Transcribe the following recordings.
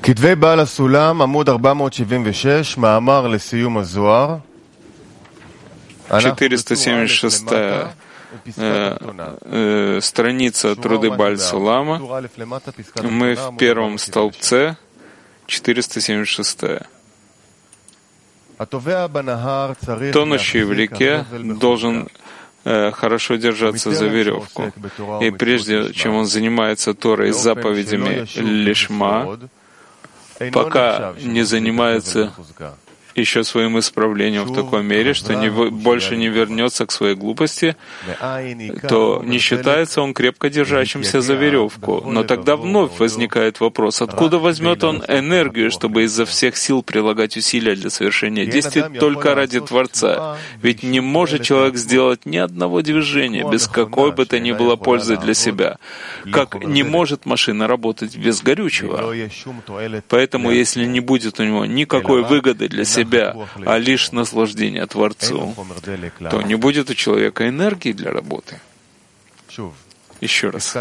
כתבי בעל הסולם, עמוד 476, מאמר לסיום הזוהר. 476 страница Труды Бааль-Сулама. Мы в первом столбце, 476. Тонущий в реке должен хорошо держаться за веревку. И прежде чем он занимается Торой с заповедями Лишма, пока не занимается еще своим исправлением в такой мере, что больше не вернется к своей глупости, то не считается он крепко держащимся за веревку. Но тогда вновь возникает вопрос, откуда возьмет он энергию, чтобы изо всех сил прилагать усилия для совершения действий только ради Творца? Ведь не может человек сделать ни одного движения без какой бы то ни было пользы для себя, как не может машина работать без горючего. Поэтому, если не будет у него никакой выгоды для себя, а лишь наслаждение Творцу, то не будет у человека энергии для работы. Еще раз.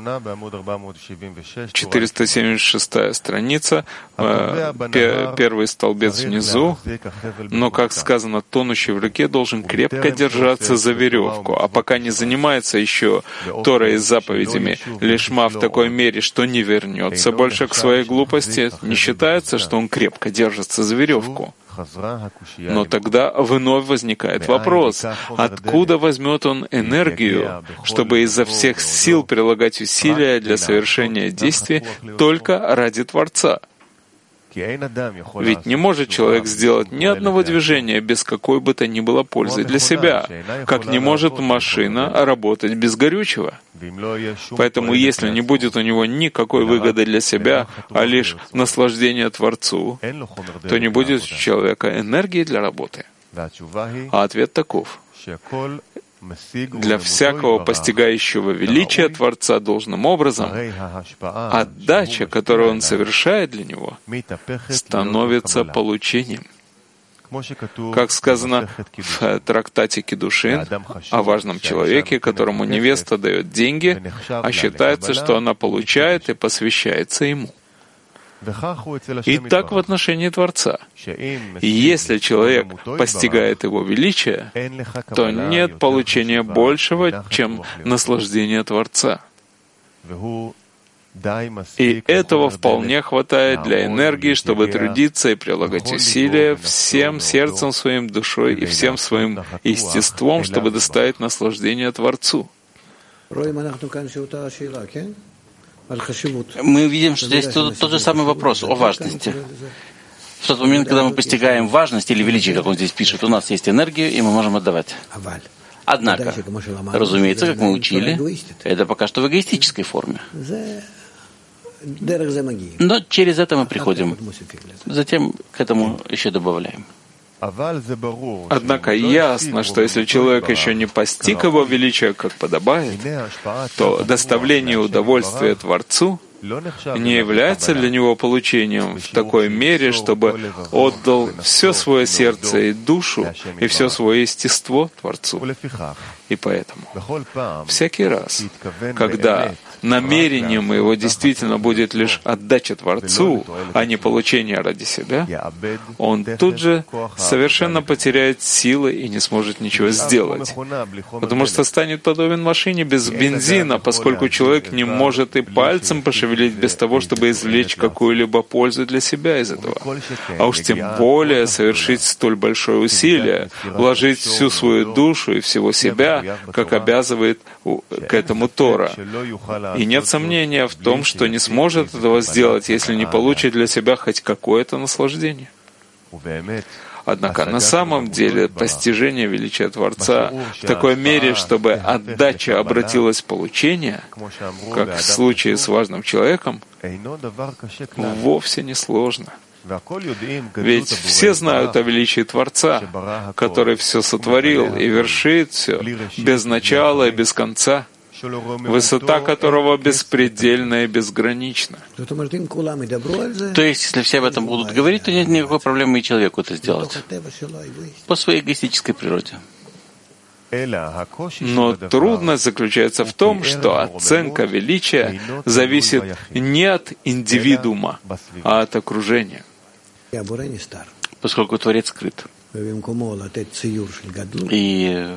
476 страница, первый столбец внизу. Но, как сказано, тонущий в реке должен крепко держаться за веревку, а пока не занимается еще Торой и заповедями Лишма в такой мере, что не вернется больше к своей глупости, не считается, что он крепко держится за веревку. Но тогда вновь возникает вопрос, откуда возьмет он энергию, чтобы изо всех сил прилагать усилия для совершения действий только ради Творца? Ведь не может человек сделать ни одного движения без какой бы то ни было пользы для себя, как не может машина работать без горючего. Поэтому если не будет у него никакой выгоды для себя, а лишь наслаждение Творцу, то не будет у человека энергии для работы. А ответ таков. Для всякого постигающего величия Творца должным образом, отдача, которую он совершает для него, становится получением. Как сказано в трактате Кидушин о важном человеке, которому невеста дает деньги, а считается, что она получает и посвящается ему. И так в отношении Творца. И если человек постигает его величие, то нет получения большего, чем наслаждение Творца. И этого вполне хватает для энергии, чтобы трудиться и прилагать усилия всем сердцем своим, душой и всем своим естеством, чтобы доставить наслаждение Творцу. Мы видим, что здесь тот же самый вопрос о важности. В тот момент, когда мы постигаем важность или величие, как он здесь пишет, у нас есть энергия, и мы можем отдавать. Однако, разумеется, как мы учили, это пока что в эгоистической форме. Но через это мы приходим. Затем к этому еще добавляем. Однако ясно, что если человек еще не постиг его величия, как подобает, то доставление удовольствия Творцу не является для него получением в такой мере, чтобы отдал все свое сердце и душу, и все свое естество Творцу. И поэтому всякий раз, когда намерением его действительно будет лишь отдача Творцу, а не получение ради себя, он тут же совершенно потеряет силы и не сможет ничего сделать. Потому что станет подобен машине без бензина, поскольку человек не может и пальцем пошевелить без того, чтобы извлечь какую-либо пользу для себя из этого. А уж тем более совершить столь большое усилие, вложить всю свою душу и всего себя, как обязывает к этому Тора. И нет сомнения в том, что не сможет этого сделать, если не получит для себя хоть какое-то наслаждение. Однако на самом деле постижение величия Творца в такой мере, чтобы отдача обратилась в получение, как в случае с важным человеком, вовсе не сложно. Ведь все знают о величии Творца, который все сотворил и вершит все без начала и без конца, высота которого беспредельна и безгранична. То есть, если все об этом будут говорить, то нет никакой проблемы и человеку это сделать. По своей эгоистической природе. Но трудность заключается в том, что оценка величия зависит не от индивидуума, а от окружения. Поскольку Творец скрыт. И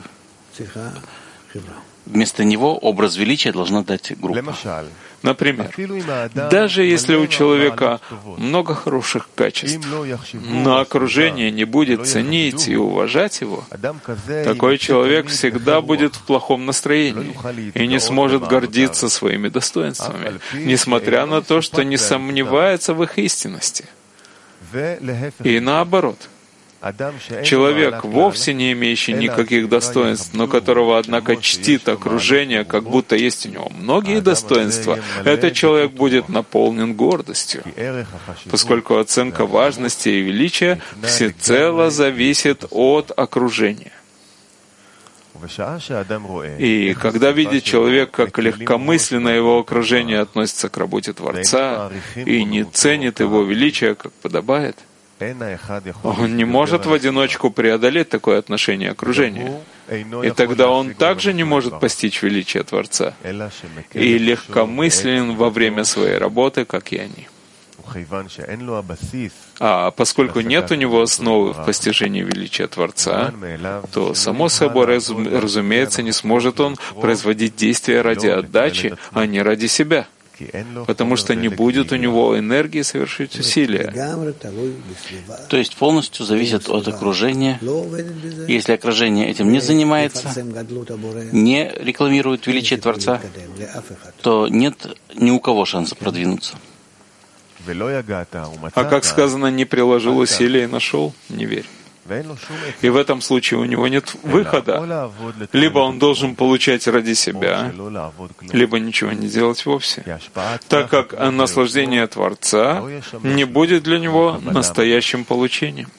вместо него образ величия должна дать группа. Например, даже если у человека много хороших качеств, но окружение не будет ценить и уважать его, такой человек всегда будет в плохом настроении и не сможет гордиться своими достоинствами, несмотря на то, что не сомневается в их истинности. И наоборот. Человек, вовсе не имеющий никаких достоинств, но которого, однако, чтит окружение, как будто есть у него многие достоинства, этот человек будет наполнен гордостью, поскольку оценка важности и величия всецело зависит от окружения. И когда видит человек, как легкомысленно его окружение относится к работе Творца и не ценит его величия, как подобает, он не может в одиночку преодолеть такое отношение окружения. И тогда он также не может постичь величие Творца и легкомыслен во время своей работы, как и они. А поскольку нет у него основы в постижении величия Творца, то, само собой, разумеется, не сможет он производить действия ради отдачи, а не ради себя, потому что не будет у него энергии совершить усилия. То есть полностью зависит от окружения. Если окружение этим не занимается, не рекламирует величие Творца, то нет ни у кого шанса продвинуться. А как сказано, не приложил усилия и нашел, не верь. И в этом случае у него нет выхода. Либо он должен получать ради себя, либо ничего не делать вовсе, так как наслаждение Творца не будет для него настоящим получением.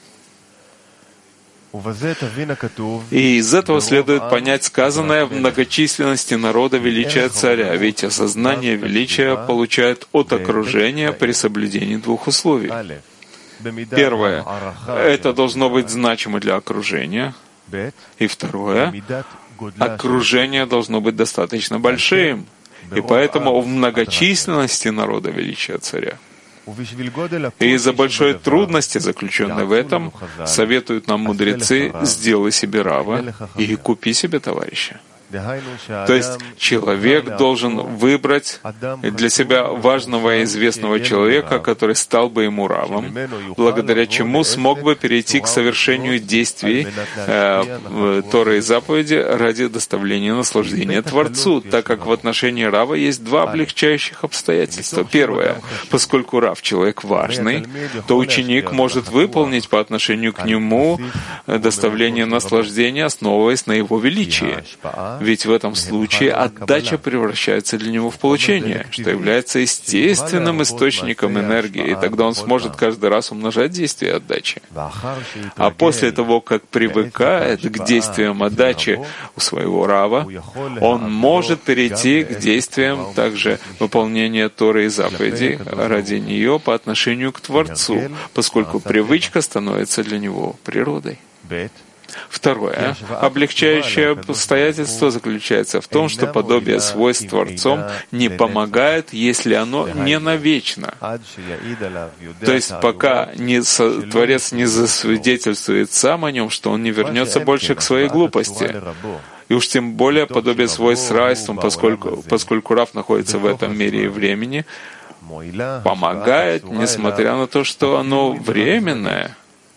И из этого следует понять сказанное в многочисленности народа величия царя, ведь осознание величия получает от окружения при соблюдении двух условий. Первое — это должно быть значимо для окружения. И второе — окружение должно быть достаточно большим. И поэтому в многочисленности народа величия царя. И из-за большой трудности, заключенной в этом, советуют нам мудрецы: сделай себе рава и купи себе товарища. То есть человек должен выбрать для себя важного и известного человека, который стал бы ему равом, благодаря чему смог бы перейти к совершению действий Торы и заповеди ради доставления наслаждения Творцу, так как в отношении рава есть два облегчающих обстоятельства. Первое. Поскольку рав — человек важный, то ученик может выполнить по отношению к нему доставление наслаждения, основываясь на его величии. Ведь в этом случае отдача превращается для него в получение, что является естественным источником энергии, и тогда он сможет каждый раз умножать действия отдачи. А после того, как привыкает к действиям отдачи у своего рава, он может перейти к действиям также выполнения Торы и заповедей ради нее по отношению к Творцу, поскольку привычка становится для него природой. Второе. Облегчающее обстоятельство заключается в том, что подобие свойств Творцом не помогает, если оно не навечно. То есть пока Творец не засвидетельствует сам о нем, что он не вернется больше к своей глупости. И уж тем более подобие свойств с райством, поскольку рав находится в этом мире и времени, помогает, несмотря на то, что оно временное,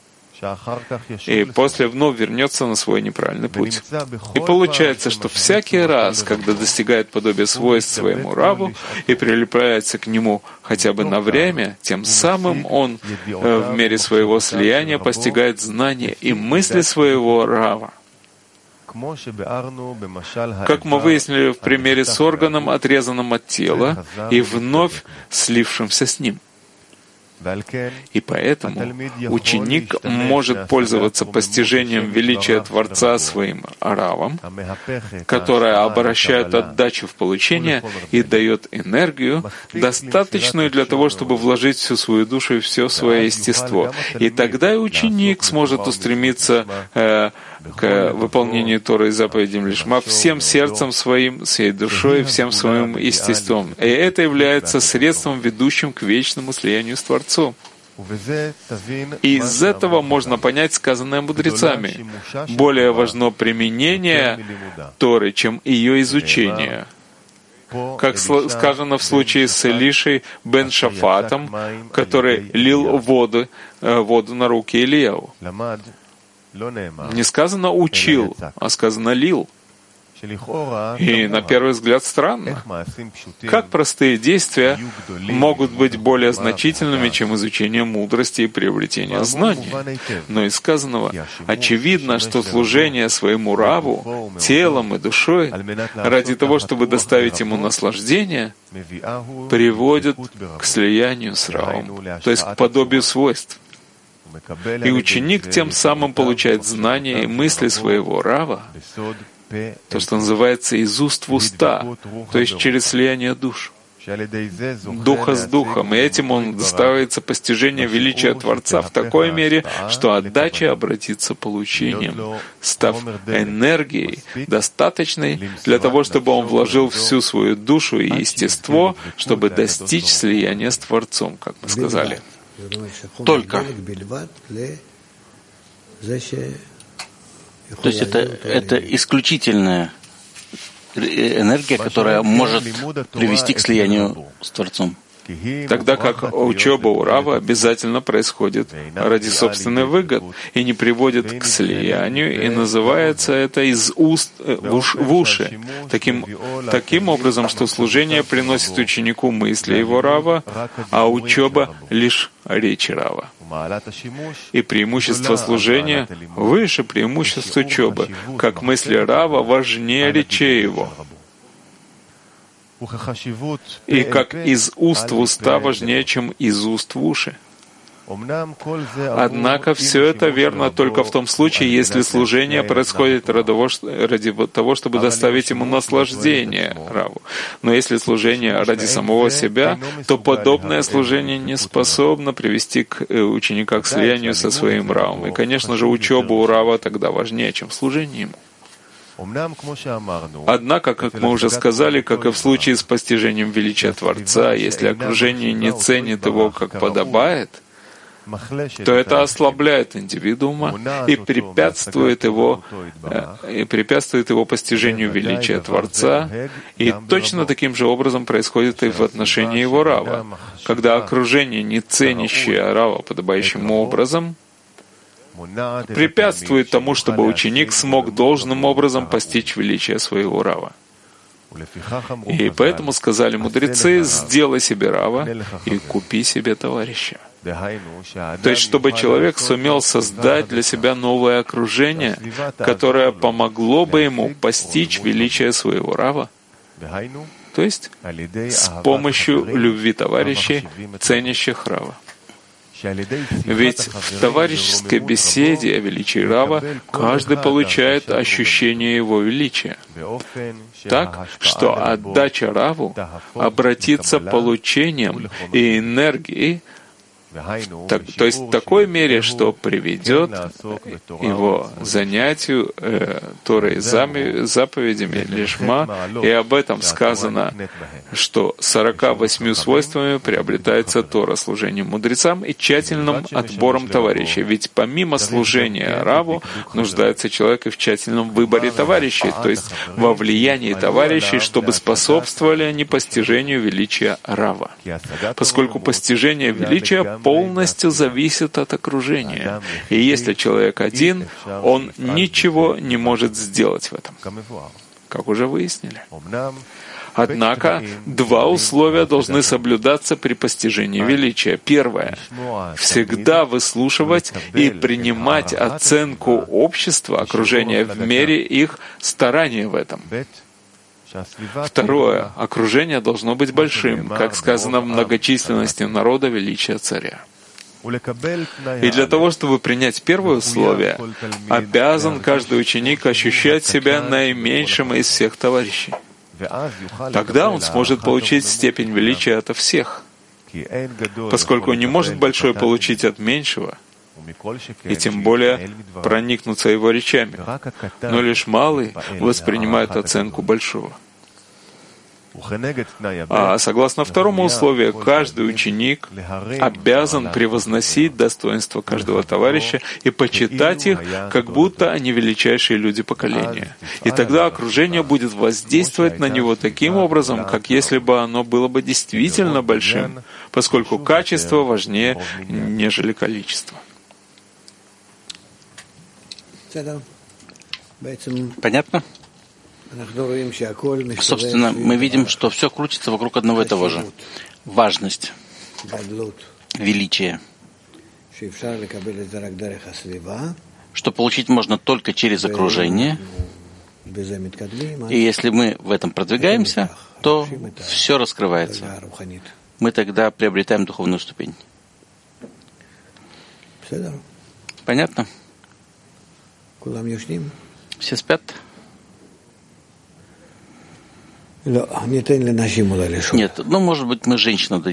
и после вновь вернется на свой неправильный путь. И получается, что всякий раз, когда достигает подобие свойств своему раву и прилепляется к нему хотя бы на время, тем самым он в мере своего слияния постигает знания и мысли своего рава. Как мы выяснили в примере с органом, отрезанным от тела и вновь слившимся с ним. И поэтому ученик может пользоваться постижением величия Творца своим равом, которое обращает отдачу в получение и дает энергию, достаточную для того, чтобы вложить всю свою душу и все свое естество. И тогда и ученик сможет устремиться к выполнению Торы и заповедей Лишма всем сердцем своим, всей душой, всем своим естеством. И это является средством, ведущим к вечному слиянию с Творцом. И из этого можно понять сказанное мудрецами. Более важно применение Торы, чем ее изучение. Как сказано в случае с Элишей бен Шафатом, который лил воду на руки Ильяу. Не сказано «учил», а сказано «лил». И на первый взгляд странно. Как простые действия могут быть более значительными, чем изучение мудрости и приобретение знаний? Но из сказанного очевидно, что служение своему Раву, телом и душой, ради того, чтобы доставить ему наслаждение, приводит к слиянию с Равом, то есть к подобию свойств. И ученик тем самым получает знания и мысли своего Рава, то, что называется из уст в уста, то есть через слияние душ, духа с духом. И этим он доставится постижение величия Творца в такой мере, что отдача обратится получением, став энергией, достаточной для того, чтобы он вложил всю свою душу и естество, чтобы достичь слияния с Творцом, как мы сказали. Только. То есть это исключительная энергия, которая может привести к слиянию с Творцом. Тогда как учеба у Рава обязательно происходит ради собственной выгод и не приводит к слиянию, и называется это из уст в уши. Таким образом, что служение приносит ученику мысли его Рава, а учеба — лишь речи Рава. И преимущество служения выше преимущества учебы, как мысли Рава важнее речей его. И как из уст в уста важнее, чем из уст в уши. Однако все это верно только в том случае, если служение происходит ради того, чтобы доставить ему наслаждение Раву. Но если служение ради самого себя, то подобное служение не способно привести к ученика к слиянию со своим Равом. И, конечно же, учеба у Рава тогда важнее, чем служение ему. Однако, как мы уже сказали, как и в случае с постижением величия Творца, если окружение не ценит его как подобает, то это ослабляет индивидуума и препятствует его постижению величия Творца, и точно таким же образом происходит и в отношении его Рава. Когда окружение, не ценящее Рава подобающим образом, препятствует тому, чтобы ученик смог должным образом постичь величие своего Рава. И поэтому сказали мудрецы: «Сделай себе Рава и купи себе товарища». То есть, чтобы человек сумел создать для себя новое окружение, которое помогло бы ему постичь величие своего Рава, то есть с помощью любви товарищей, ценящих Рава. Ведь в товарищеской беседе о величии Рава каждый получает ощущение его величия, так что отдача Раву обратится получением и энергией, то есть в такой мере, что приведет его занятию Торой и заповедями Лишма, и об этом сказано, что 48 свойствами приобретается Тора служением мудрецам и тщательным отбором товарищей. Ведь помимо служения Раву нуждается человек и в тщательном выборе товарищей, то есть во влиянии товарищей, чтобы способствовали они постижению величия Рава. Поскольку постижение величия полностью зависит от окружения. И если человек один, он ничего не может сделать в этом, как уже выяснили. Однако два условия должны соблюдаться при постижении величия. Первое — всегда выслушивать и принимать оценку общества, окружения в мере их старания в этом. Второе — окружение должно быть большим, как сказано в многочисленности народа величия царя. И для того, чтобы принять первое условие, обязан каждый ученик ощущать себя наименьшим из всех товарищей. Тогда он сможет получить степень величия ото всех. Поскольку не может большой получить от меньшего, и тем более проникнуться его речами. Но лишь малый воспринимает оценку большого. А согласно второму условию, каждый ученик обязан превозносить достоинство каждого товарища и почитать их, как будто они величайшие люди поколения. И тогда окружение будет воздействовать на него таким образом, как если бы оно было бы действительно большим, поскольку качество важнее, нежели количество. Понятно? Собственно, мы видим, что все крутится вокруг одного и того же. Важность, величие, что получить можно только через окружение. И если мы в этом продвигаемся, то все раскрывается. Мы тогда приобретаем духовную ступень. Понятно? Все спят? Нет, может быть, мы женщинам